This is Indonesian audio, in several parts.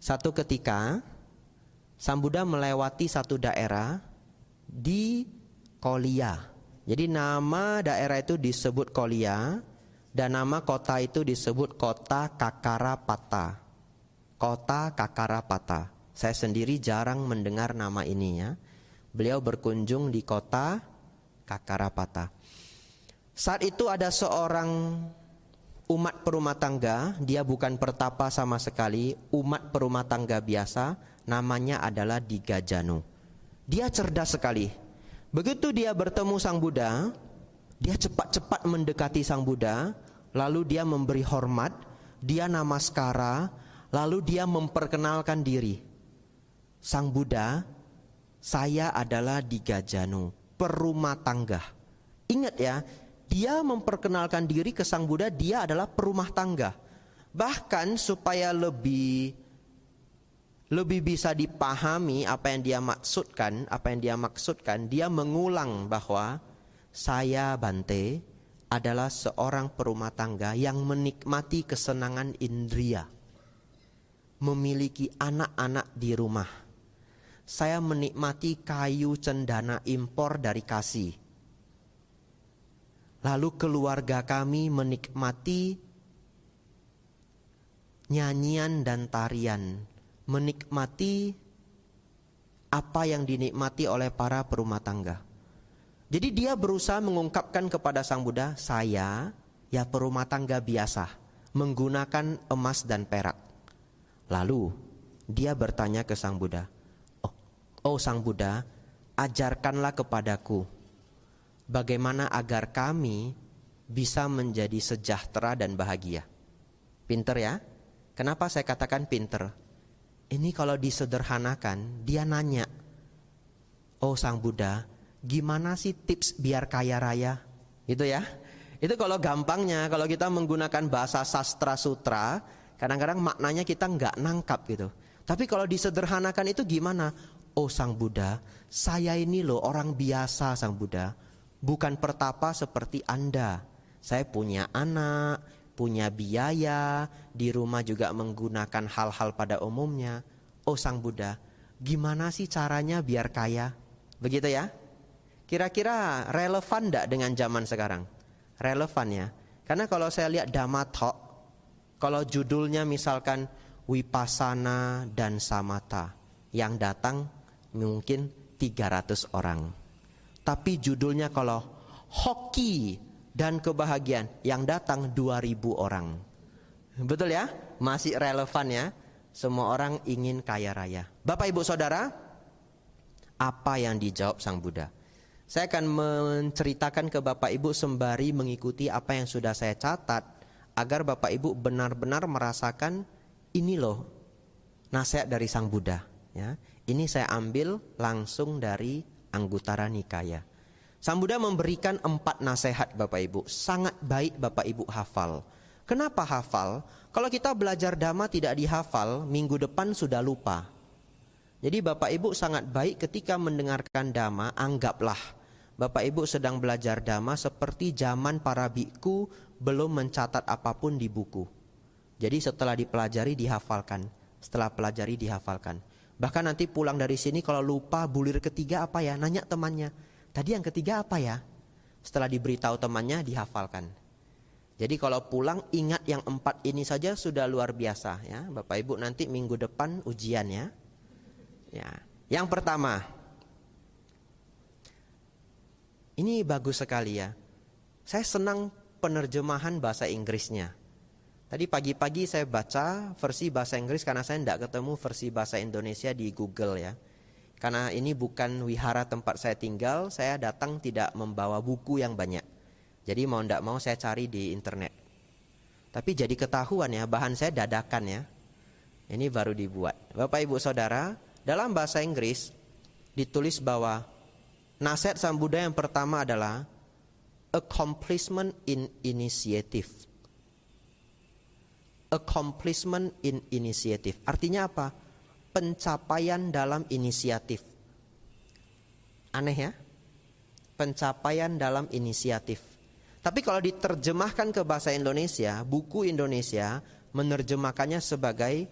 Satu ketika Sang Buddha melewati satu daerah di Kolia. Jadi nama daerah itu disebut Kolia dan nama kota itu disebut kota Kakarapata. Kota Kakarapata. Saya sendiri jarang mendengar nama ini ya. Beliau berkunjung di kota Kakarapata. Saat itu ada seorang umat perumah tangga, dia bukan pertapa sama sekali, umat perumah tangga biasa, namanya adalah Digajanu. Dia cerdas sekali. Begitu dia bertemu Sang Buddha, dia cepat-cepat mendekati Sang Buddha, lalu dia memberi hormat, dia namaskara, lalu dia memperkenalkan diri. Sang Buddha, saya adalah Digajanu, perumah tangga. Ingat ya, dia memperkenalkan diri ke Sang Buddha, dia adalah perumah tangga. Bahkan supaya lebih bisa dipahami apa yang dia maksudkan, dia mengulang bahwa saya Bante adalah seorang perumah tangga yang menikmati kesenangan indria, memiliki anak-anak di rumah. Saya menikmati kayu cendana impor dari Kasih. Lalu keluarga kami menikmati nyanyian dan tarian, menikmati apa yang dinikmati oleh para perumah tangga. Jadi dia berusaha mengungkapkan kepada Sang Buddha, saya ya perumah tangga biasa, menggunakan emas dan perak. Lalu dia bertanya ke Sang Buddha, oh Sang Buddha, ajarkanlah kepadaku bagaimana agar kami bisa menjadi sejahtera dan bahagia. Pinter ya? Kenapa saya katakan pinter? Ini kalau disederhanakan, dia nanya, oh Sang Buddha, gimana sih tips biar kaya raya? Gitu ya. Itu kalau gampangnya, kalau kita menggunakan bahasa sastra sutra, kadang-kadang maknanya kita nggak nangkap gitu. Tapi kalau disederhanakan itu gimana? Oh Sang Buddha, saya ini loh orang biasa Sang Buddha, bukan pertapa seperti Anda. Saya punya anak, punya biaya, di rumah juga menggunakan hal-hal pada umumnya. Oh Sang Buddha, gimana sih caranya biar kaya? Begitu ya? Kira-kira relevan enggak dengan zaman sekarang? Relevan ya. Karena kalau saya lihat Dhamma Talk, kalau judulnya misalkan Vipassana dan Samatha, yang datang mungkin 300 orang. Tapi judulnya kalau hoki dan kebahagiaan, yang datang 2000 orang. Betul ya? Masih relevan ya? Semua orang ingin kaya raya. Bapak Ibu Saudara, apa yang dijawab Sang Buddha? Saya akan menceritakan ke Bapak Ibu sembari mengikuti apa yang sudah saya catat, agar Bapak Ibu benar-benar merasakan ini loh nasihat dari Sang Buddha ya. Ini saya ambil langsung dari Anguttara Nikaya. Sang Buddha memberikan 4 nasihat Bapak Ibu. Sangat baik Bapak Ibu hafal. Kenapa hafal? Kalau kita belajar Dhamma tidak dihafal, minggu depan sudah lupa. Jadi Bapak Ibu sangat baik ketika mendengarkan Dhamma, anggaplah Bapak Ibu sedang belajar Dhamma seperti zaman para biku belum mencatat apapun di buku. Jadi setelah dipelajari dihafalkan, setelah pelajari dihafalkan. Bahkan nanti pulang dari sini kalau lupa bulir ketiga apa ya, nanya temannya, tadi yang ketiga apa ya? Setelah diberitahu temannya dihafalkan. Jadi kalau pulang ingat yang 4 ini saja sudah luar biasa ya. Bapak Ibu nanti minggu depan ujian ya. Ya. Yang pertama, ini bagus sekali ya. Saya senang penerjemahan bahasa Inggrisnya. Tadi pagi-pagi saya baca versi bahasa Inggris karena saya tidak ketemu versi bahasa Indonesia di Google ya. Karena ini bukan wihara tempat saya tinggal, saya datang tidak membawa buku yang banyak. Jadi mau tidak mau saya cari di internet. Tapi jadi ketahuan ya, bahan saya dadakan ya. Ini baru dibuat. Bapak Ibu Saudara, dalam bahasa Inggris ditulis bahwa nasihat Sang Buddha yang pertama adalah accomplishment in initiative. Accomplishment in initiative. Artinya apa? Pencapaian dalam inisiatif. Aneh ya? Pencapaian dalam inisiatif. Tapi kalau diterjemahkan ke bahasa Indonesia, buku Indonesia menerjemahkannya sebagai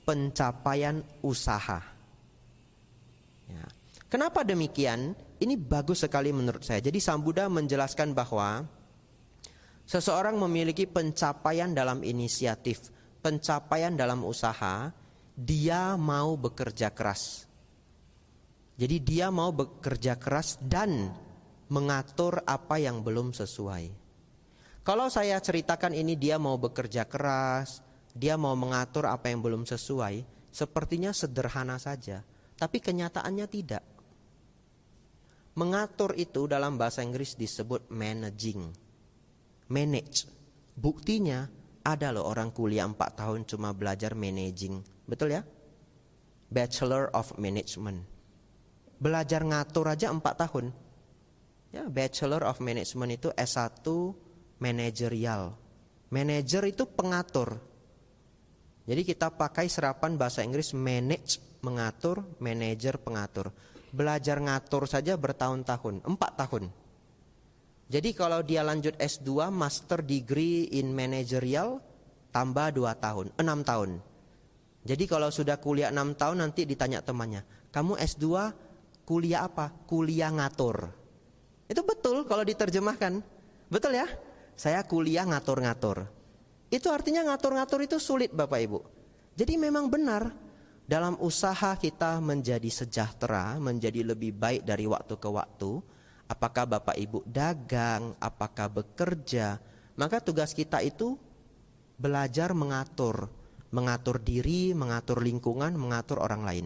pencapaian usaha. Ya. Kenapa demikian? Ini bagus sekali menurut saya. Jadi Sang Buddha menjelaskan bahwa seseorang memiliki pencapaian dalam inisiatif, pencapaian dalam usaha, dia mau bekerja keras. Jadi dia mau bekerja keras dan mengatur apa yang belum sesuai. Kalau saya ceritakan ini dia mau bekerja keras, dia mau mengatur apa yang belum sesuai, sepertinya sederhana saja, tapi kenyataannya tidak. Mengatur itu dalam bahasa Inggris disebut managing. Manage. Buktinya ada loh orang kuliah 4 tahun cuma belajar managing. Betul ya? Bachelor of Management. Belajar ngatur aja 4 tahun. Ya, Bachelor of Management itu S1 manajerial. Manager itu pengatur. Jadi kita pakai serapan bahasa Inggris manage, mengatur, manager, pengatur. Belajar ngatur saja bertahun-tahun, 4 tahun. Jadi kalau dia lanjut S2, master degree in managerial, tambah 2 tahun, 6 tahun. Jadi kalau sudah kuliah 6 tahun nanti ditanya temannya, kamu S2 kuliah apa? Kuliah ngatur. Itu betul kalau diterjemahkan. Betul ya? Saya kuliah ngatur-ngatur. Itu artinya ngatur-ngatur itu sulit Bapak Ibu. Jadi memang benar, dalam usaha kita menjadi sejahtera, menjadi lebih baik dari waktu ke waktu, apakah Bapak Ibu dagang, apakah bekerja, maka tugas kita itu belajar mengatur. Mengatur diri, mengatur lingkungan, mengatur orang lain.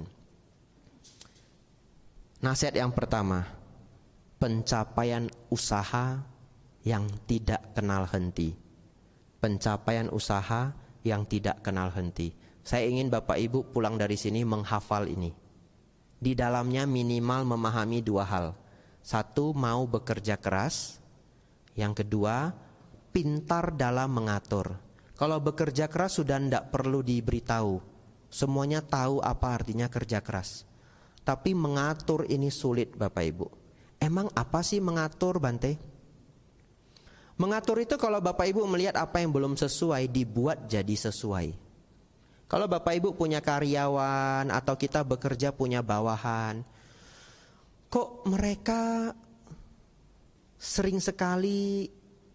Nasihat yang pertama, pencapaian usaha yang tidak kenal henti. Pencapaian usaha yang tidak kenal henti. Saya ingin Bapak Ibu pulang dari sini menghafal ini. Di dalamnya minimal memahami 2 hal. 1, mau bekerja keras. Yang kedua, pintar dalam mengatur. Kalau bekerja keras sudah tidak perlu diberitahu. Semuanya tahu apa artinya kerja keras. Tapi mengatur ini sulit Bapak Ibu. Emang apa sih mengatur, Bante? Mengatur itu kalau Bapak Ibu melihat apa yang belum sesuai, dibuat jadi sesuai. Kalau Bapak Ibu punya karyawan atau kita bekerja punya bawahan, kok mereka sering sekali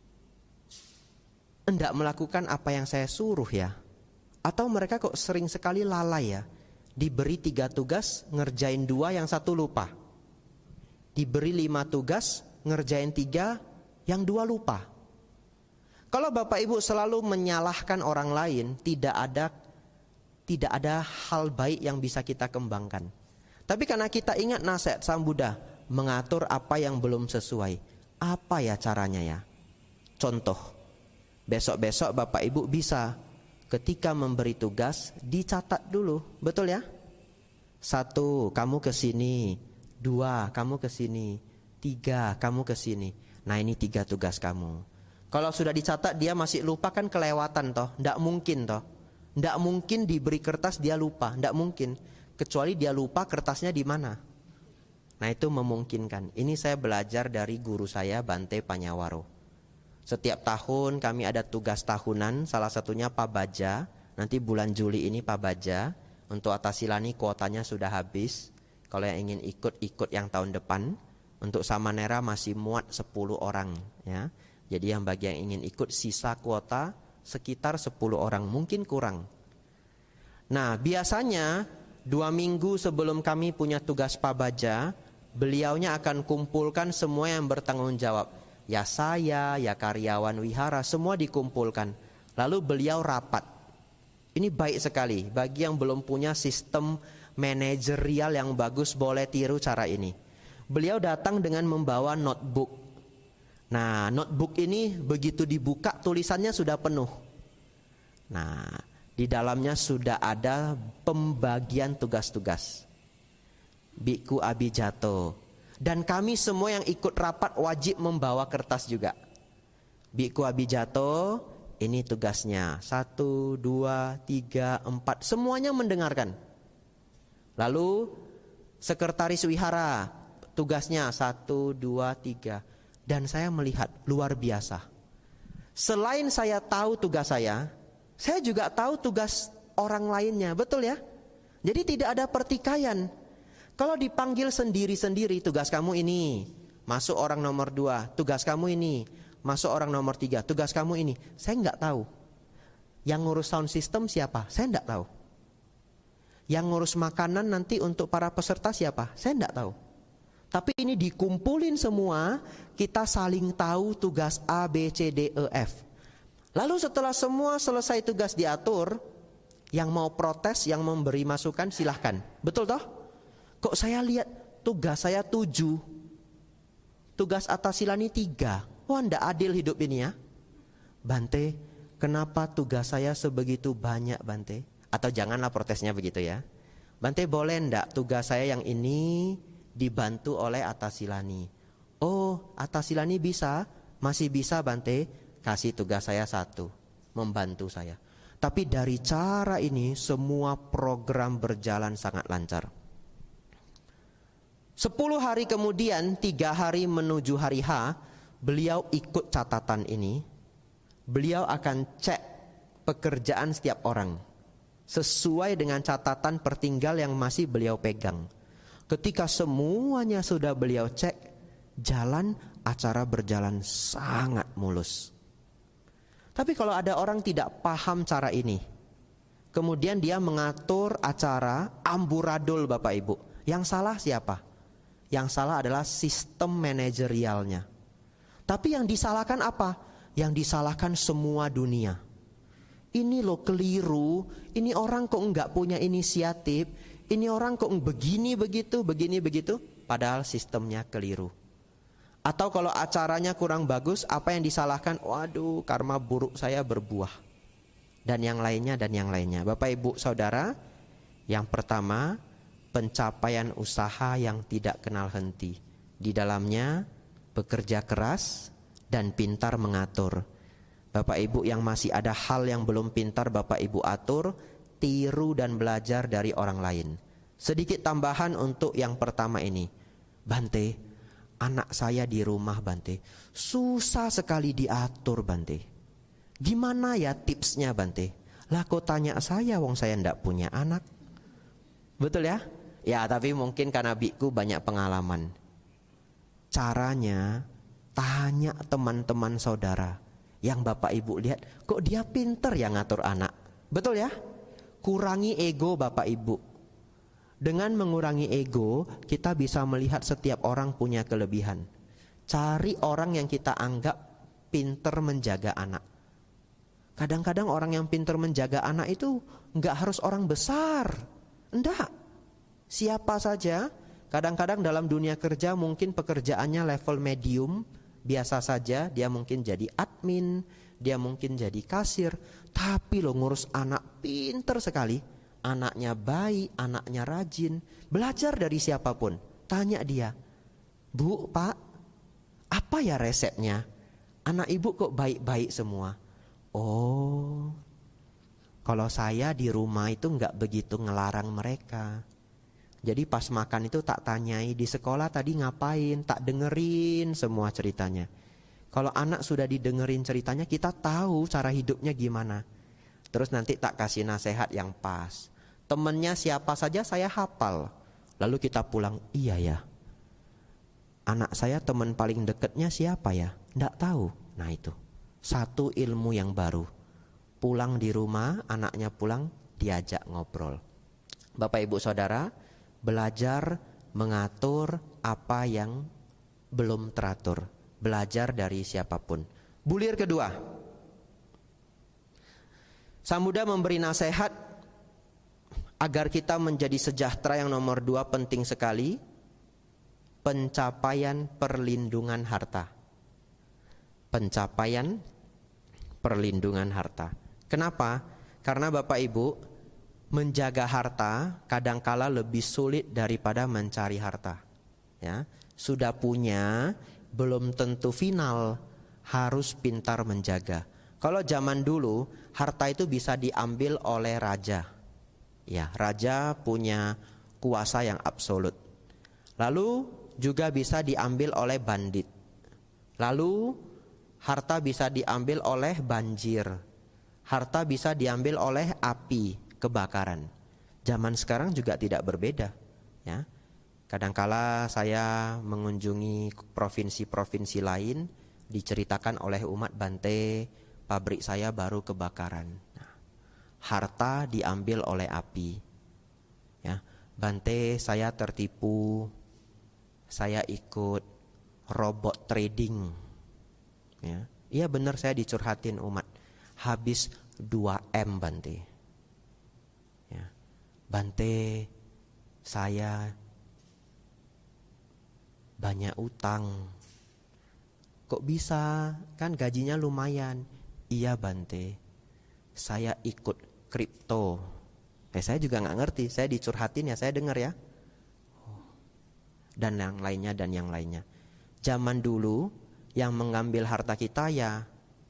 hendak melakukan apa yang saya suruh ya? Atau mereka kok sering sekali lalai ya? Diberi 3 tugas, ngerjain 2, yang 1 lupa. Diberi 5 tugas, ngerjain 3, yang 2 lupa. Kalau Bapak Ibu selalu menyalahkan orang lain, tidak ada hal baik yang bisa kita kembangkan. Tapi karena kita ingat nasihat Sang Buddha, mengatur apa yang belum sesuai. Apa ya caranya ya? Contoh, besok-besok Bapak Ibu bisa ketika memberi tugas dicatat dulu, betul ya? 1, kamu ke sini. 2, kamu ke sini. 3, kamu ke sini. Nah ini 3 tugas kamu. Kalau sudah dicatat dia masih lupa kan kelewatan toh. Nggak mungkin toh. Nggak mungkin diberi kertas dia lupa. Nggak mungkin. Kecuali dia lupa kertasnya di mana. Nah itu memungkinkan. Ini saya belajar dari guru saya Bante Panyawaro. Setiap tahun kami ada tugas tahunan. Salah satunya Pabaja. Nanti bulan Juli ini Pabaja. Untuk Atasilani kuotanya sudah habis. Kalau yang ingin ikut yang tahun depan. Untuk Samanera masih muat 10 orang ya. Jadi yang bagi yang ingin ikut sisa kuota sekitar 10 orang, mungkin kurang. Nah biasanya 2 minggu sebelum kami punya tugas Pabaja, beliaunya akan kumpulkan semua yang bertanggung jawab. Ya saya, ya karyawan wihara, semua dikumpulkan. Lalu beliau rapat. Ini baik sekali, bagi yang belum punya sistem manajerial yang bagus boleh tiru cara ini. Beliau datang dengan membawa notebook. Nah, notebook ini begitu dibuka tulisannya sudah penuh. Nah, di dalamnya sudah ada pembagian tugas-tugas. Biku Abijato. Dan kami semua yang ikut rapat wajib membawa kertas juga. Biku Abijato, ini tugasnya. 1, 2, 3, 4. Semuanya mendengarkan. Lalu sekretaris wihara, tugasnya 1, 2, 3. Dan saya melihat luar biasa. Selain saya tahu tugas saya juga tahu tugas orang lainnya, betul ya? Jadi tidak ada pertikaian. Kalau dipanggil sendiri-sendiri, tugas kamu ini, masuk orang nomor 2, tugas kamu ini, masuk orang nomor 3, tugas kamu ini. Saya nggak tahu. Yang ngurus sound system siapa? Saya nggak tahu. Yang ngurus makanan nanti untuk para peserta siapa? Saya nggak tahu. Tapi ini dikumpulin semua, kita saling tahu tugas A, B, C, D, E, F. Lalu setelah semua selesai tugas diatur, yang mau protes, yang memberi masukan silahkan. Betul toh? Kok saya lihat tugas saya 7, tugas Atasilani 3. Wah, ndak adil hidup ini ya. Bante, kenapa tugas saya sebegitu banyak, Bante? Atau janganlah protesnya begitu ya. Bante, boleh ndak tugas saya yang ini dibantu oleh Atasilani? Oh, Atasilani bisa, masih bisa Bante, kasih tugas saya 1, membantu saya. Tapi dari cara ini semua program berjalan sangat lancar. 10 hari kemudian, 3 hari menuju hari H, beliau ikut catatan ini. Beliau akan cek pekerjaan setiap orang sesuai dengan catatan pertinggal yang masih beliau pegang. Ketika semuanya sudah beliau cek, acara berjalan sangat mulus. Tapi kalau ada orang tidak paham cara ini, kemudian dia mengatur acara amburadul Bapak Ibu, yang salah siapa? Yang salah adalah sistem manajerialnya. Tapi yang disalahkan apa? Yang disalahkan semua dunia. Ini loh keliru, ini orang kok enggak punya inisiatif, ini orang kok begini begitu, padahal sistemnya keliru. Atau kalau acaranya kurang bagus, apa yang disalahkan? Waduh, karma buruk saya berbuah. Dan yang lainnya. Bapak Ibu Saudara, yang pertama, pencapaian usaha yang tidak kenal henti. Di dalamnya bekerja keras dan pintar mengatur. Bapak Ibu yang masih ada hal yang belum pintar Bapak Ibu atur, tiru dan belajar dari orang lain. Sedikit tambahan untuk yang pertama ini. Bante, anak saya di rumah Bante, susah sekali diatur Bante. Gimana ya tipsnya Bante? Lah kok tanya saya, wong saya ndak punya anak. Betul ya? Ya tapi mungkin karena biku banyak pengalaman. Caranya tanya teman-teman saudara yang Bapak Ibu lihat, kok dia pinter ya ngatur anak. Betul ya? Kurangi ego Bapak Ibu. Dengan mengurangi ego, kita bisa melihat setiap orang punya kelebihan. Cari orang yang kita anggap pinter menjaga anak. Kadang-kadang orang yang pinter menjaga anak itu nggak harus orang besar. Enggak. Siapa saja. Kadang-kadang dalam dunia kerja mungkin pekerjaannya level medium, biasa saja. Dia mungkin jadi admin, dia mungkin jadi kasir. Tapi loh ngurus anak pinter sekali. Anaknya baik, anaknya rajin. Belajar dari siapapun. Tanya dia, Bu, Pak, apa ya resepnya? Anak ibu kok baik-baik semua? Oh, kalau saya di rumah itu gak begitu ngelarang mereka. Jadi pas makan itu tak tanyai di sekolah tadi ngapain, tak dengerin semua ceritanya. Kalau anak sudah didengerin ceritanya, kita tahu cara hidupnya gimana. Terus nanti tak kasih nasihat yang pas. Temennya siapa saja saya hafal. Lalu kita pulang, iya ya, anak saya teman paling dekatnya siapa ya? Nggak tahu. Nah itu, satu ilmu yang baru. Pulang di rumah, anaknya pulang, diajak ngobrol. Bapak Ibu Saudara, belajar mengatur apa yang belum teratur. Belajar dari siapapun. Bulir kedua, Sang Buddha memberi nasihat agar kita menjadi sejahtera. Yang nomor 2 penting sekali, pencapaian perlindungan harta. Pencapaian perlindungan harta. Kenapa? Karena Bapak Ibu, menjaga harta kadangkala lebih sulit daripada mencari harta. Ya, sudah punya belum tentu final, harus pintar menjaga. Kalau zaman dulu harta itu bisa diambil oleh raja. Ya, raja punya kuasa yang absolut. Lalu juga bisa diambil oleh bandit. Lalu harta bisa diambil oleh banjir. Harta bisa diambil oleh api. kebakaran. Zaman sekarang juga tidak berbeda, ya. Kadangkala saya mengunjungi provinsi-provinsi lain, diceritakan oleh umat Bante, pabrik saya baru kebakaran. Nah, harta diambil oleh api. Ya, Bante, saya tertipu. Saya ikut robot trading. Ya, iya benar, saya dicurhatin umat. Habis 2M Bante. Ya, Bante, saya banyak utang. Kok bisa? Kan gajinya lumayan. Iya Bante, saya ikut kripto. Saya juga gak ngerti, saya dicurhatin ya, saya dengar ya. Dan yang lainnya dan yang lainnya. Zaman dulu yang mengambil harta kita ya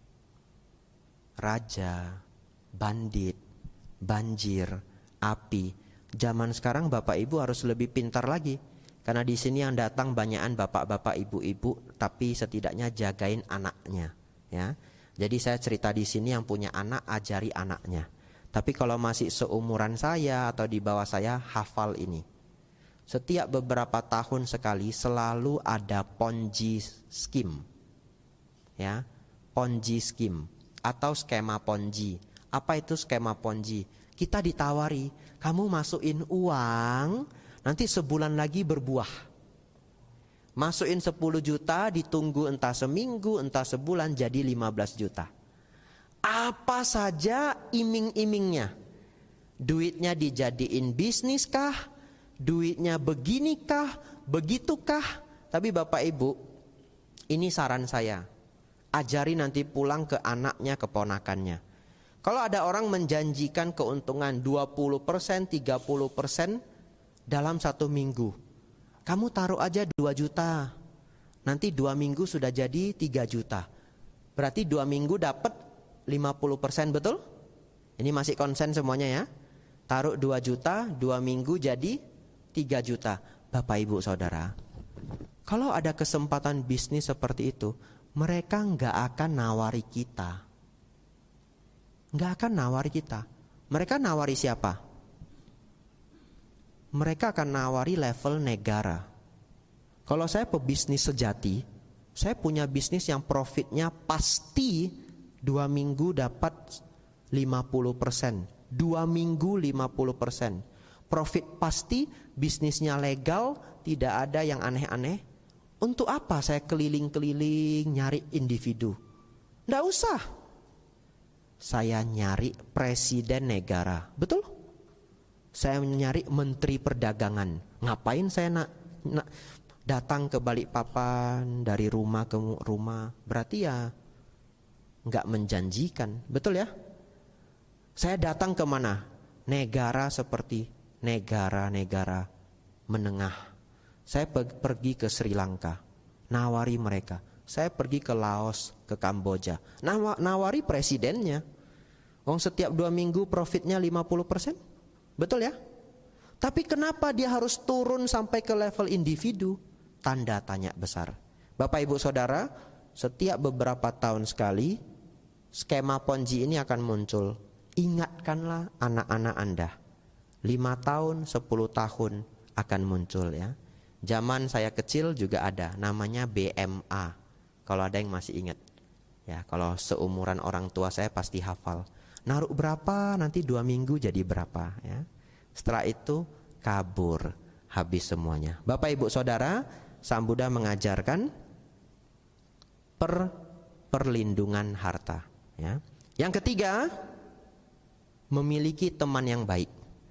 raja, bandit, banjir, api. Zaman sekarang Bapak Ibu harus lebih pintar lagi. Karena di sini yang datang banyakan bapak-bapak, ibu-ibu, tapi setidaknya jagain anaknya, ya. Jadi saya cerita di sini yang punya anak, ajari anaknya. Tapi kalau masih seumuran saya atau di bawah saya, hafal ini. Setiap beberapa tahun sekali selalu ada Ponzi scheme, ya, Ponzi scheme atau skema Ponzi. Apa itu skema Ponzi? Kita ditawari, kamu masukin uang, nanti sebulan lagi berbuah. Masukin 10 juta, ditunggu entah seminggu, entah sebulan, jadi 15 juta. Apa saja iming-imingnya. Duitnya dijadiin bisnis kah? Duitnya beginikah? Begitukah? Tapi Bapak Ibu, ini saran saya. Ajari nanti pulang ke anaknya, keponakannya. Kalau ada orang menjanjikan keuntungan 20%, 30%, dalam 1 minggu, kamu taruh aja 2 juta. Nanti 2 minggu sudah jadi 3 juta. Berarti 2 minggu dapat 50%, betul? Ini masih konsen semuanya ya. Taruh 2 juta, 2 minggu jadi 3 juta. Bapak Ibu Saudara, kalau ada kesempatan bisnis seperti itu, mereka nggak akan nawari kita. Nggak akan nawari kita. Mereka nawari siapa? Mereka akan nawari level negara. Kalau saya pebisnis sejati, saya punya bisnis yang profitnya pasti 2 minggu dapat 50%. 2 minggu 50%. Profit pasti, bisnisnya legal, tidak ada yang aneh-aneh. Untuk apa saya keliling-keliling nyari individu? Nggak usah. Saya nyari presiden negara, betul? Saya nyari menteri perdagangan. Ngapain saya datang ke Balikpapan dari rumah ke rumah? Berarti ya nggak menjanjikan, betul ya? Saya datang ke mana? Negara seperti negara-negara menengah. Saya pergi ke Sri Lanka, nawari mereka. Saya pergi ke Laos, ke Kamboja, nawari presidennya. Wong setiap 2 minggu profitnya 50%. Betul ya? Tapi kenapa dia harus turun sampai ke level individu? Tanda tanya besar. Bapak Ibu Saudara, setiap beberapa tahun sekali skema Ponzi ini akan muncul. Ingatkanlah anak-anak Anda. 5 tahun, 10 tahun akan muncul ya. Zaman saya kecil juga ada, namanya BMA. Kalau ada yang masih ingat. Ya, kalau seumuran orang tua saya pasti hafal. Naruh berapa, nanti 2 minggu jadi berapa ya. Setelah itu kabur, habis semuanya. Bapak Ibu Saudara, Sang Buddha mengajarkan perlindungan harta ya. Yang ketiga, memiliki teman yang baik.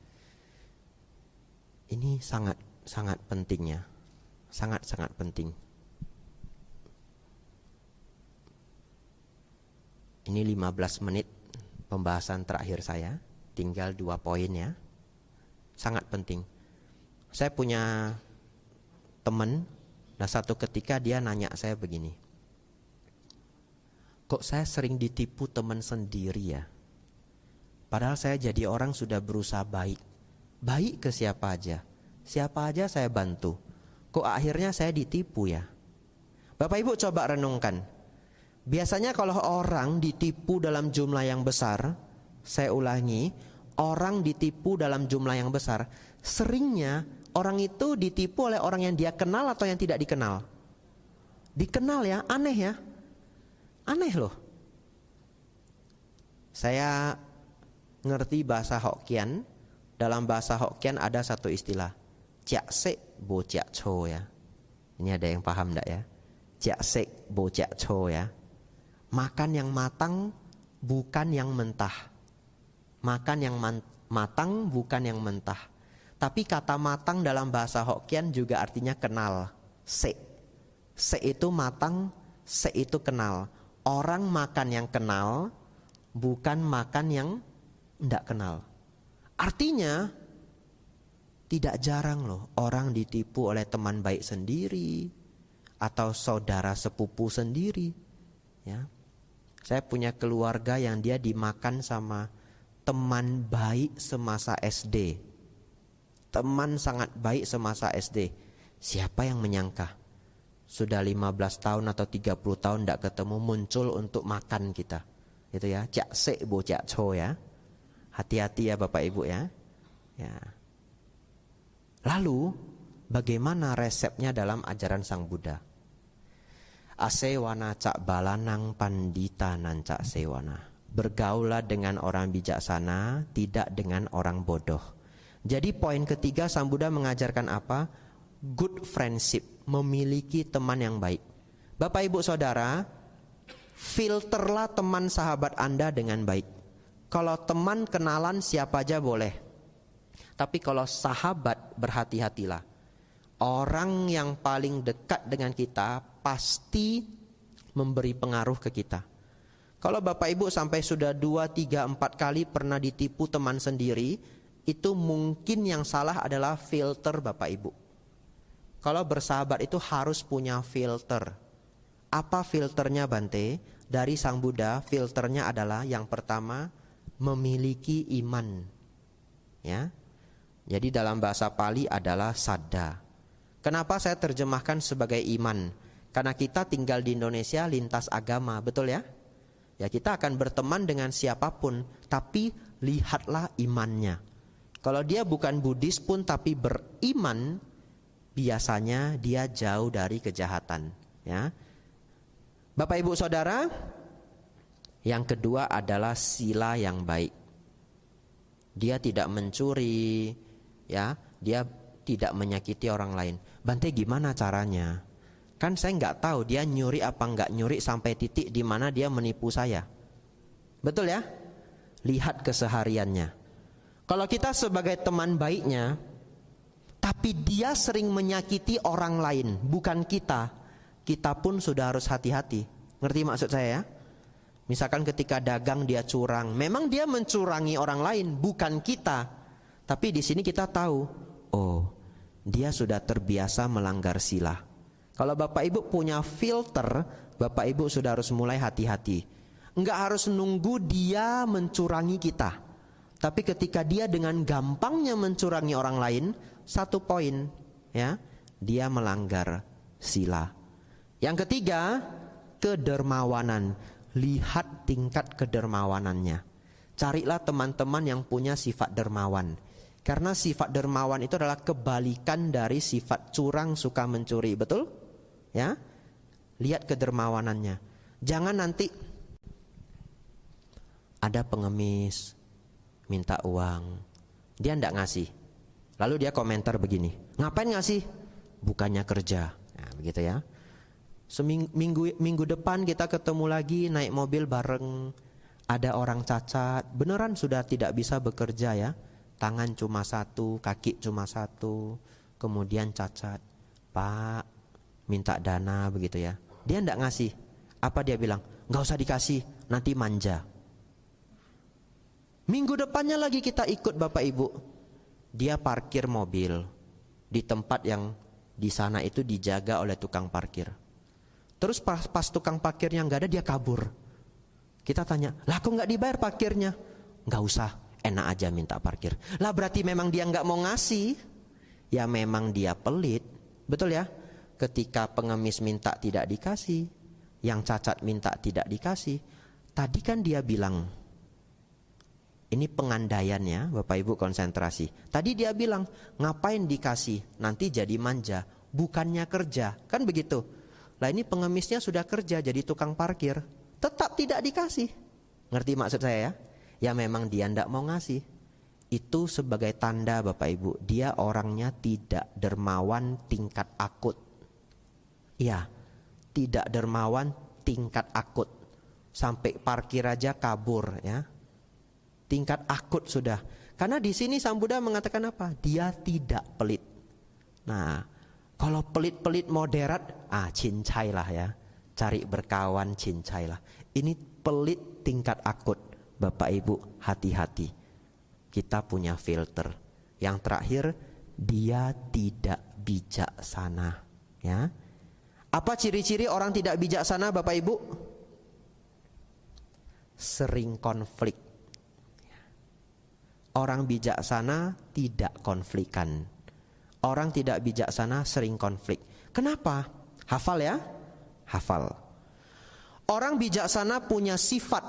Ini sangat pentingnya. Sangat penting. Ini 15 menit pembahasan terakhir saya, tinggal 2 poin ya. Sangat penting. Saya punya teman, nah satu ketika dia nanya saya begini, kok saya sering ditipu teman sendiri ya? Padahal saya jadi orang sudah berusaha baik. Baik ke siapa aja? Siapa aja saya bantu. Kok akhirnya saya ditipu ya? Bapak Ibu coba renungkan. Biasanya kalau orang ditipu dalam jumlah yang besar, saya ulangi, orang ditipu dalam jumlah yang besar, seringnya orang itu ditipu oleh orang yang dia kenal atau yang tidak dikenal. Dikenal ya, aneh ya. Aneh loh. Saya ngerti bahasa Hokkien. Dalam bahasa Hokkien ada satu istilah, Jiak sek bo jiak cho ya. Ini ada yang paham enggak ya? Jiak sek bo jiak cho ya. Makan yang matang, bukan yang mentah. Makan yang matang, bukan yang mentah. Tapi kata matang dalam bahasa Hokkien juga artinya kenal. Se. Se itu matang, se itu kenal. Orang makan yang kenal, bukan makan yang tidak kenal. Artinya, tidak jarang loh orang ditipu oleh teman baik sendiri atau saudara sepupu sendiri. Ya. Saya punya keluarga yang dia dimakan sama teman baik semasa SD. Teman sangat baik semasa SD. Siapa yang menyangka? Sudah 15 tahun atau 30 tahun tidak ketemu, muncul untuk makan kita. Itu ya, cak se bo cak cho ya. Hati-hati ya Bapak Ibu ya. Ya. Lalu bagaimana resepnya dalam ajaran Sang Buddha? Asewana cak balanang pandita nan cak sewana. Bergaulah dengan orang bijaksana, tidak dengan orang bodoh. Jadi poin ketiga Sang Buddha mengajarkan apa? Good friendship, memiliki teman yang baik. Bapak Ibu Saudara, filterlah teman sahabat Anda dengan baik. Kalau teman kenalan siapa aja boleh. Tapi kalau sahabat, berhati-hatilah. Orang yang paling dekat dengan kita pasti memberi pengaruh ke kita. Kalau Bapak Ibu sampai sudah 2, 3, 4 kali pernah ditipu teman sendiri, itu mungkin yang salah adalah filter Bapak Ibu. Kalau bersahabat itu harus punya filter. Apa filternya Bante? Dari Sang Buddha, filternya adalah yang pertama, memiliki iman. Ya. Jadi dalam bahasa Pali adalah saddha. Kenapa saya terjemahkan sebagai iman? Karena kita tinggal di Indonesia lintas agama, betul ya? Ya, kita akan berteman dengan siapapun, tapi lihatlah imannya. Kalau dia bukan Buddhis pun tapi beriman, biasanya dia jauh dari kejahatan, ya. Bapak Ibu Saudara, yang kedua adalah sila yang baik. Dia tidak mencuri, ya, dia tidak menyakiti orang lain. Bante, gimana caranya? Kan saya nggak tahu dia nyuri apa nggak nyuri sampai titik di mana dia menipu saya. Betul ya? Lihat kesehariannya. Kalau kita sebagai teman baiknya, tapi dia sering menyakiti orang lain, bukan kita, kita pun sudah harus hati-hati. Ngerti maksud saya ya? Misalkan ketika dagang dia curang, memang dia mencurangi orang lain, bukan kita. Tapi di sini kita tahu, oh, dia sudah terbiasa melanggar sila. Kalau Bapak Ibu punya filter, Bapak Ibu sudah harus mulai hati-hati. Enggak harus nunggu dia mencurangi kita. Tapi ketika dia dengan gampangnya mencurangi orang lain, satu poin, ya, dia melanggar sila. Yang ketiga, kedermawanan. Lihat tingkat kedermawanannya. Carilah teman-teman yang punya sifat dermawan. Karena sifat dermawan itu adalah kebalikan dari sifat curang suka mencuri, betul? Ya, lihat kedermawanannya. Jangan nanti ada pengemis minta uang, dia ndak ngasih. Lalu dia komentar begini, ngapain ngasih? Bukannya kerja. Nah, begitu ya. Minggu depan kita ketemu lagi naik mobil bareng, ada orang cacat, beneran sudah tidak bisa bekerja ya, tangan cuma satu, kaki cuma satu, kemudian cacat. Pak, minta dana begitu ya. Dia enggak ngasih. Apa dia bilang? Enggak usah dikasih, nanti manja. Minggu depannya lagi kita ikut Bapak Ibu, dia parkir mobil di tempat yang di sana itu dijaga oleh tukang parkir. Terus pas tukang parkirnya nggak ada, dia kabur. Kita tanya, lah kok nggak dibayar parkirnya? Nggak usah, enak aja minta parkir. Lah berarti memang dia nggak mau ngasih. Ya memang dia pelit, betul ya? Ketika pengemis minta tidak dikasih, yang cacat minta tidak dikasih. Tadi kan dia bilang, Ini pengandaiannya, Bapak Ibu konsentrasi. Tadi dia bilang, ngapain dikasih? Nanti jadi manja, bukannya kerja. Kan begitu. Lah ini pengemisnya sudah kerja jadi tukang parkir, tetap tidak dikasih. Ngerti maksud saya ya? Ya memang dia tidak mau ngasih. Itu sebagai tanda Bapak Ibu, dia orangnya tidak dermawan tingkat akut. Iya, tidak dermawan tingkat akut. Sampai parkir aja kabur ya. Tingkat akut sudah. Karena di sini Sang Buddha mengatakan apa? Dia tidak pelit. Nah, kalau pelit-pelit moderat, cincai lah ya. Cari berkawan, cincai lah. Ini pelit tingkat akut. Bapak Ibu, hati-hati. Kita punya filter. Yang terakhir, dia tidak bijaksana. Ya. Apa ciri-ciri orang tidak bijaksana, Bapak Ibu? Sering konflik. Orang bijaksana tidak konflikan. Orang tidak bijaksana sering konflik. Kenapa? Hafal ya? Hafal. Orang bijaksana punya sifat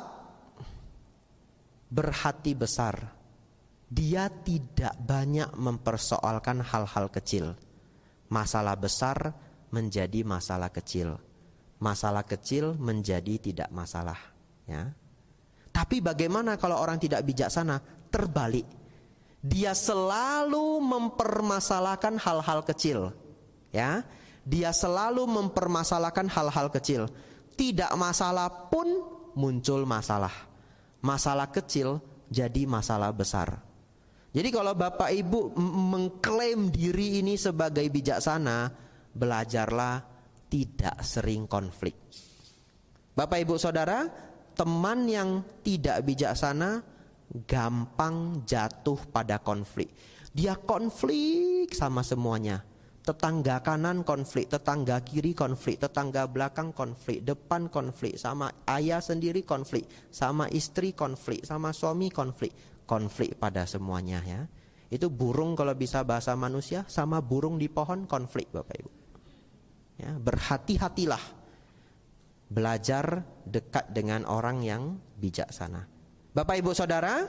berhati besar. Dia tidak banyak mempersoalkan hal-hal kecil. Masalah besar menjadi masalah kecil. Masalah kecil menjadi tidak masalah. Ya. Tapi bagaimana kalau orang tidak bijaksana? Terbalik. Dia selalu mempermasalahkan hal-hal kecil. Ya. Dia selalu mempermasalahkan hal-hal kecil. Tidak masalah pun muncul masalah. Masalah kecil jadi masalah besar. Jadi kalau Bapak Ibu mengklaim diri ini sebagai bijaksana, belajarlah tidak sering konflik. Bapak Ibu Saudara, teman yang tidak bijaksana gampang jatuh pada konflik. Dia konflik sama semuanya. Tetangga kanan konflik, tetangga kiri konflik, tetangga belakang konflik, depan konflik, sama ayah sendiri konflik, sama istri konflik, sama suami konflik. Konflik pada semuanya ya. Itu burung kalau bisa bahasa manusia, sama burung di pohon konflik Bapak Ibu. Ya, berhati-hatilah. Belajar dekat dengan orang yang bijaksana. Bapak Ibu Saudara,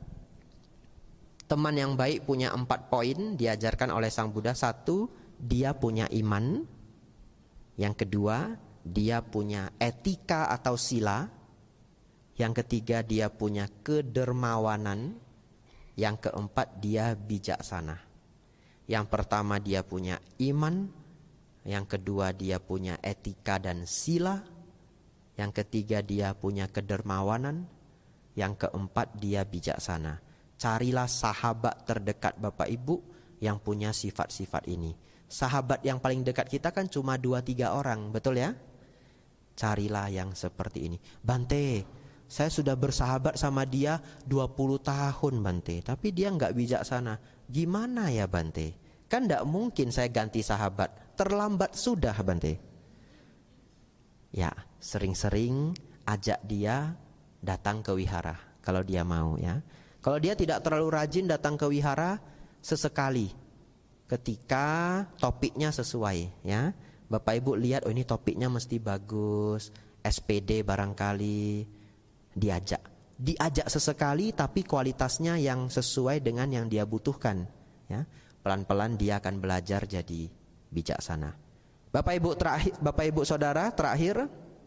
teman yang baik punya 4 poin diajarkan oleh Sang Buddha. 1, dia punya iman. Yang kedua, dia punya etika atau sila. Yang ketiga, dia punya kedermawanan. Yang keempat, dia bijaksana. Yang pertama, dia punya iman. Yang kedua, dia punya etika dan sila. Yang ketiga, dia punya kedermawanan. Yang keempat, dia bijaksana. Carilah sahabat terdekat Bapak Ibu yang punya sifat-sifat ini. Sahabat yang paling dekat kita kan cuma 2-3 orang, betul ya? Carilah yang seperti ini. Bante, saya sudah bersahabat sama dia 20 tahun Bante, tapi dia nggak bijaksana. Gimana ya Bante? Kan nggak mungkin saya ganti sahabat. Terlambat sudah Bante. Ya, sering-sering ajak dia datang ke wihara kalau dia mau ya. Kalau dia tidak terlalu rajin datang ke wihara, sesekali ketika topiknya sesuai ya. Bapak Ibu lihat, oh ini topiknya mesti bagus, SPD barangkali, diajak sesekali tapi kualitasnya yang sesuai dengan yang dia butuhkan ya. Pelan-pelan dia akan belajar jadi bijaksana. Bapak Ibu Saudara, terakhir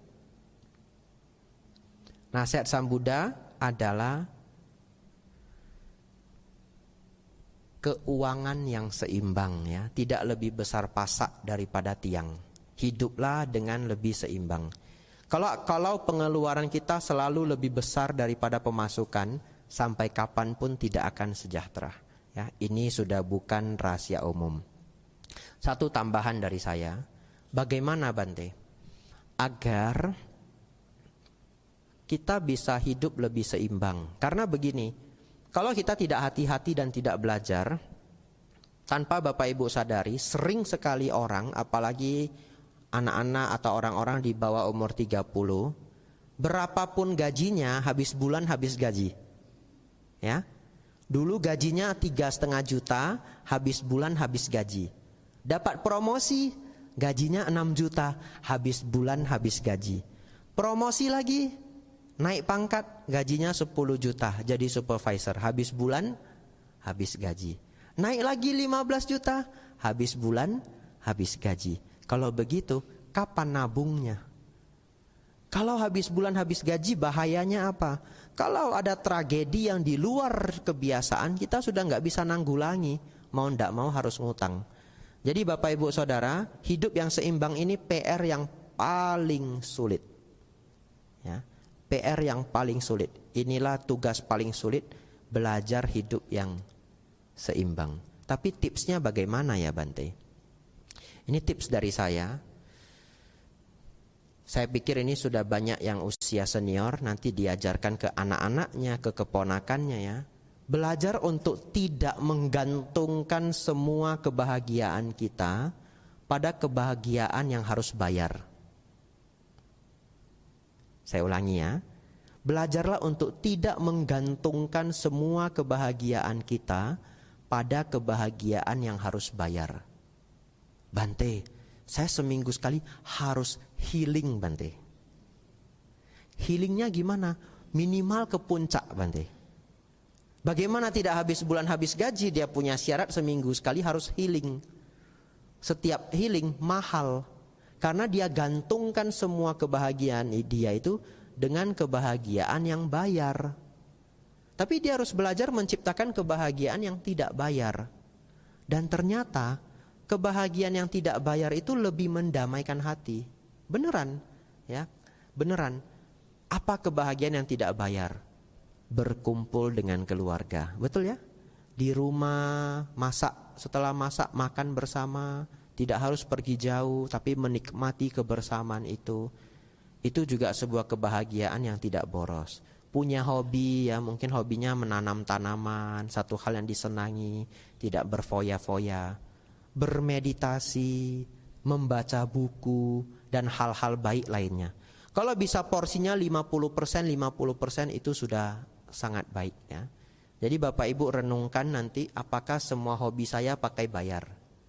nasihat Sang Buddha adalah keuangan yang seimbang ya, tidak lebih besar pasak daripada tiang. Hiduplah dengan lebih seimbang. Kalau pengeluaran kita selalu lebih besar daripada pemasukan, sampai kapanpun tidak akan sejahtera. Ya, ini sudah bukan rahasia umum. Satu tambahan dari saya, bagaimana Bante agar kita bisa hidup lebih seimbang? Karena begini, kalau kita tidak hati-hati dan tidak belajar, tanpa Bapak Ibu sadari, sering sekali orang, apalagi anak-anak atau orang-orang di bawah umur 30, berapapun gajinya, habis bulan habis gaji. Ya, dulu gajinya 3,5 juta, habis bulan habis gaji. Dapat promosi, gajinya 6 juta, habis bulan habis gaji. Promosi lagi, naik pangkat, gajinya 10 juta, jadi supervisor. Habis bulan, habis gaji. Naik lagi 15 juta, habis bulan, habis gaji. Kalau begitu, kapan nabungnya? Kalau habis bulan habis gaji, bahayanya apa? Kalau ada tragedi yang di luar kebiasaan, kita sudah nggak bisa nanggulangi. Mau ndak mau harus ngutang. Jadi Bapak Ibu Saudara, hidup yang seimbang ini PR yang paling sulit. Ya, PR yang paling sulit. Inilah tugas paling sulit, belajar hidup yang seimbang. Tapi tipsnya bagaimana ya Bante? Ini tips dari saya. Saya pikir ini sudah banyak yang usia senior, nanti diajarkan ke anak-anaknya, ke keponakannya ya. Belajar untuk tidak menggantungkan semua kebahagiaan kita pada kebahagiaan yang harus bayar. Saya ulangi ya. Belajarlah untuk tidak menggantungkan semua kebahagiaan kita pada kebahagiaan yang harus bayar. Bante, saya seminggu sekali harus healing Bante. Healingnya gimana? Minimal ke puncak Bante. Bagaimana tidak habis bulan habis gaji, dia punya syarat seminggu sekali harus healing. Setiap healing mahal. Karena dia gantungkan semua kebahagiaan dia itu dengan kebahagiaan yang bayar. Tapi dia harus belajar menciptakan kebahagiaan yang tidak bayar. Dan ternyata kebahagiaan yang tidak bayar itu lebih mendamaikan hati. Beneran, ya, beneran. Apa kebahagiaan yang tidak bayar? Berkumpul dengan keluarga, betul ya? Di rumah, masak, setelah masak makan bersama, tidak harus pergi jauh, tapi menikmati kebersamaan itu. Itu juga sebuah kebahagiaan yang tidak boros. Punya hobi ya, mungkin hobinya menanam tanaman, satu hal yang disenangi, tidak berfoya-foya. Bermeditasi, membaca buku, dan hal-hal baik lainnya. Kalau bisa porsinya 50% itu sudah sangat baik ya. Jadi Bapak Ibu renungkan nanti apakah semua hobi saya pakai bayar.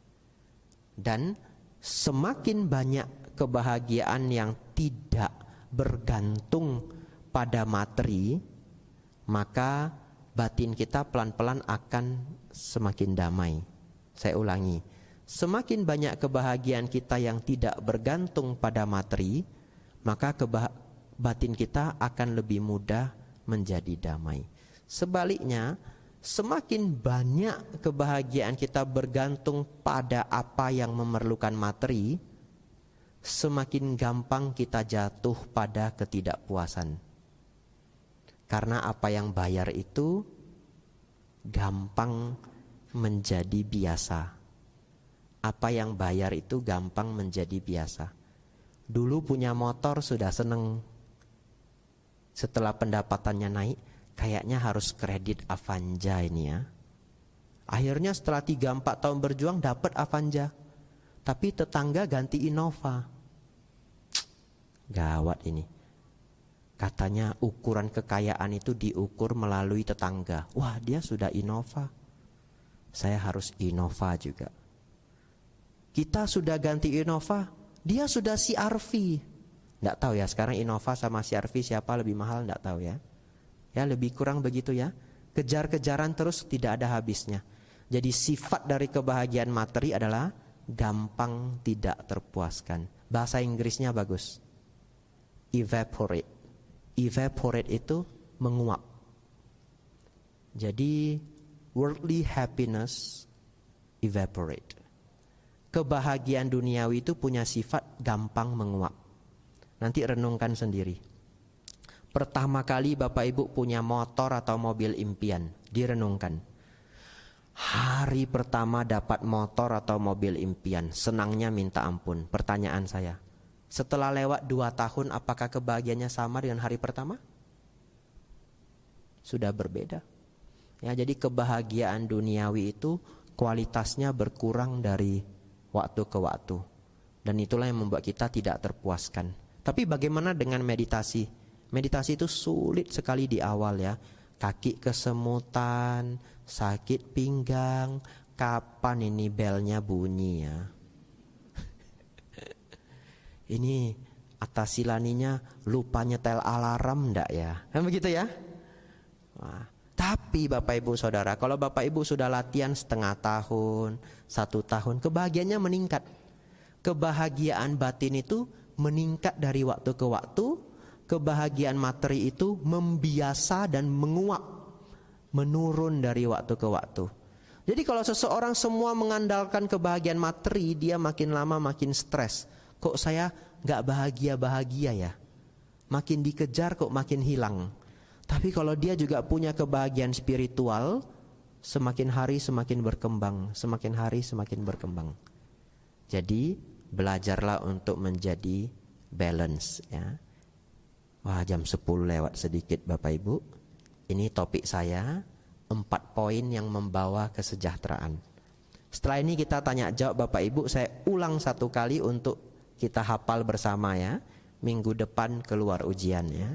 Dan semakin banyak kebahagiaan yang tidak bergantung pada materi, maka batin kita pelan-pelan akan semakin damai. Saya ulangi, semakin banyak kebahagiaan kita yang tidak bergantung pada materi, maka batin kita akan lebih mudah menjadi damai. Sebaliknya, semakin banyak kebahagiaan kita bergantung pada apa yang memerlukan materi, semakin gampang kita jatuh pada ketidakpuasan. Karena apa yang bayar itu gampang menjadi biasa. Apa yang bayar itu gampang menjadi biasa. Dulu punya motor sudah seneng. Setelah pendapatannya naik, kayaknya harus kredit Avanza ini ya. Akhirnya setelah 3-4 tahun berjuang dapat Avanza. Tapi tetangga ganti Innova. Gawat ini. Katanya ukuran kekayaan itu diukur melalui tetangga. Wah, dia sudah Innova. Saya harus Innova juga. Kita sudah ganti Innova, dia sudah CR-V. Nggak tahu ya sekarang Innova sama CR-V siapa lebih mahal, nggak tahu ya. Ya lebih kurang begitu ya. Kejar-kejaran terus tidak ada habisnya. Jadi sifat dari kebahagiaan materi adalah gampang tidak terpuaskan. Bahasa Inggrisnya bagus. Evaporate. Evaporate itu menguap. Jadi worldly happiness evaporate. Kebahagiaan duniawi itu punya sifat gampang menguap. Nanti renungkan sendiri. Pertama kali Bapak Ibu punya motor atau mobil impian, direnungkan. Hari pertama dapat motor atau mobil impian, senangnya minta ampun. Pertanyaan saya, setelah lewat 2 tahun apakah kebahagiaannya sama dengan hari pertama? Sudah berbeda. Ya, jadi kebahagiaan duniawi itu kualitasnya berkurang dari waktu ke waktu. Dan itulah yang membuat kita tidak terpuaskan. Tapi bagaimana dengan meditasi? Meditasi itu sulit sekali di awal ya. Kaki kesemutan, sakit pinggang, kapan ini belnya bunyi ya. Ini Atas silaninya lupa nyetel alarm ndak ya? Kan begitu ya? Nah, tapi Bapak Ibu Saudara, kalau Bapak Ibu sudah latihan setengah tahun, 1 tahun, kebahagiaannya meningkat. Kebahagiaan batin itu meningkat dari waktu ke waktu. Kebahagiaan materi itu membiasa dan menguap, menurun dari waktu ke waktu. Jadi kalau seseorang semua mengandalkan kebahagiaan materi, dia makin lama makin stres. Kok saya gak bahagia-bahagia ya? Makin dikejar kok makin hilang. Tapi kalau dia juga punya kebahagiaan spiritual, semakin hari semakin berkembang, semakin hari semakin berkembang. Jadi belajarlah untuk menjadi balance ya. Wah, jam 10 lewat sedikit Bapak Ibu. Ini topik saya, 4 poin yang membawa kesejahteraan. Setelah ini kita tanya jawab Bapak Ibu. Saya ulang 1 kali untuk kita hafal bersama ya. Minggu depan keluar ujian ya.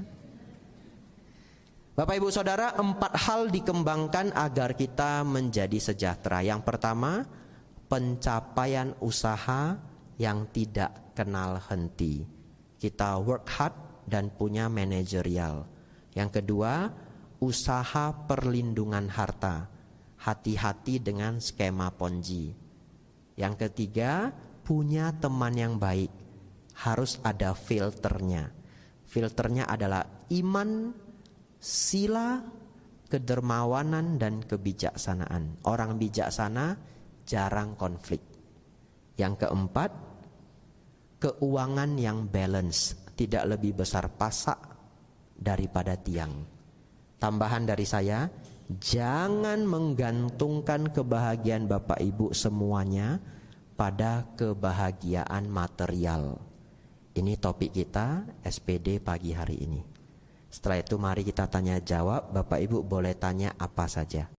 Bapak Ibu Saudara, 4 hal dikembangkan agar kita menjadi sejahtera. Yang pertama, pencapaian usaha yang tidak kenal henti. Kita work hard dan punya manajerial. Yang kedua, usaha perlindungan harta. Hati-hati dengan skema Ponzi. Yang ketiga, punya teman yang baik. Harus ada filternya. Filternya adalah iman, sila, kedermawanan, dan kebijaksanaan. Orang bijaksana jarang konflik. Yang keempat, keuangan yang balance. Tidak lebih besar pasak daripada tiang. Tambahan dari saya, jangan menggantungkan kebahagiaan Bapak Ibu semuanya pada kebahagiaan material. Ini topik kita SPD pagi hari ini. Setelah itu mari kita tanya jawab. Bapak Ibu boleh tanya apa saja.